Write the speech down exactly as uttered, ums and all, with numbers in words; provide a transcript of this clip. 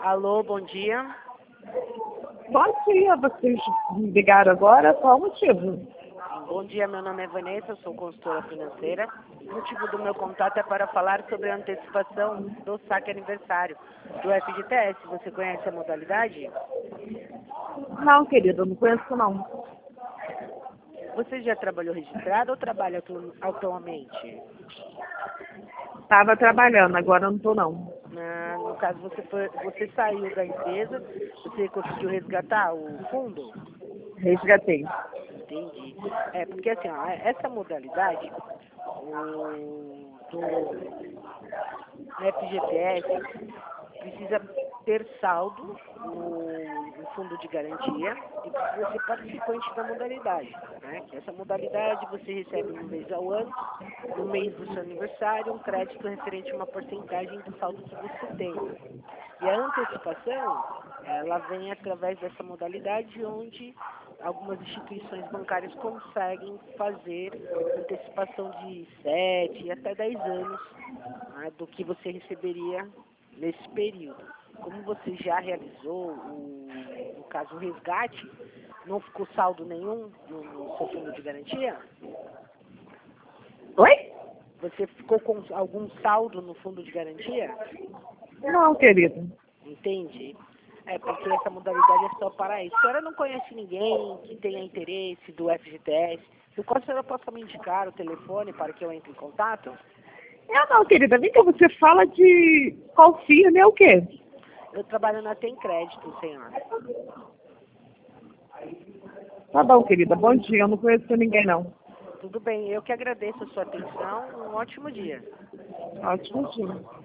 Alô, bom dia. Bom dia, vocês me ligaram agora, qual o motivo? Bom dia, meu nome é Vanessa, sou consultora financeira. O motivo do meu contato é para falar sobre a antecipação do saque aniversário do F G T S. Você conhece a modalidade? Não, querida, não conheço não. Você já trabalhou registrado ou trabalha atu- atualmente? Estava trabalhando, agora não estou não. Ah, no caso, você, foi, você saiu da empresa, você conseguiu resgatar o fundo? Resgatei. Entendi. É, porque assim, ó, essa modalidade o, do F G T S precisa ter saldo no, no fundo de garantia e precisa ser participante da modalidade. Né? Que essa modalidade você recebe uma vez ao ano, no mês do seu aniversário, um crédito referente a uma porcentagem do saldo que você tem. E a antecipação, ela vem através dessa modalidade onde algumas instituições bancárias conseguem fazer antecipação de sete e até dez anos, né, do que você receberia nesse período. Como você já realizou, o, no caso, o resgate, não ficou saldo nenhum no, no seu fundo de garantia? Oi? Você ficou com algum saldo no fundo de garantia? Não, querida. Entendi. É, porque essa modalidade é só para isso. A senhora não conhece ninguém que tenha interesse do F G T S? Do qual a senhora possa me indicar o telefone para que eu entre em contato? Eu não, querida, vem que você fala de qual firma é o quê? Eu trabalho na Tem Crédito, senhora. Tá bom, querida, bom dia, eu não conheço ninguém não. Tudo bem, eu que agradeço a sua atenção. Um ótimo dia. Ótimo dia.